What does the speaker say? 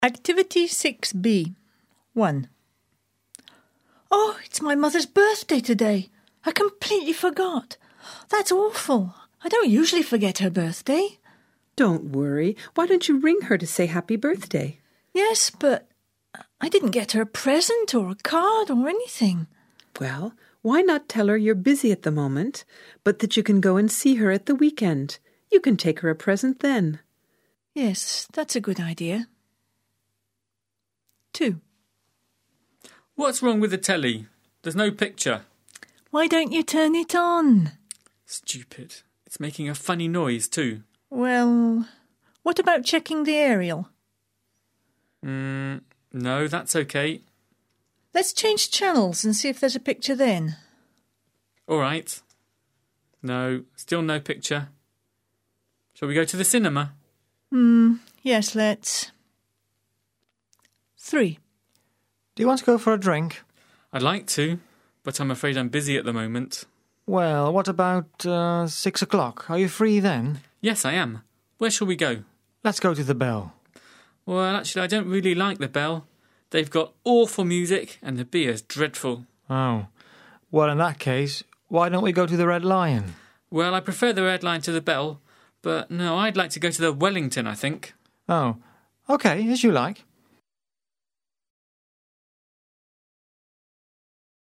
Activity 6B. 1. Oh, it's my mother's birthday today. I completely forgot. That's awful. I don't usually forget her birthday. Don't worry. Why don't you ring her to say happy birthday? Yes, but I didn't get her a present or a card or anything. Well, why not tell her you're busy at the moment, but that you can go and see her at the weekend? You can take her a present then. Yes, that's a good idea. 2. What's wrong with the telly? There's no picture. Why don't you turn it on? Stupid. It's making a funny noise too. Well, what about checking the aerial? No, that's okay. Let's change channels and see if there's a picture then. All right. No, still no picture. Shall we go to the cinema? Yes, let's. 3. Do you want to go for a drink? I'd like to, but I'm afraid I'm busy at the moment. Well, what about 6 o'clock? Are you free then? Yes, I am. Where shall we go? Let's go to the Bell. Well, actually, I don't really like the Bell. They've got awful music and the beer's dreadful. Oh. Well, in that case, why don't we go to the Red Lion? Well, I prefer the Red Lion to the Bell, but no, I'd like to go to the Wellington, I think. Oh. OK, as you like.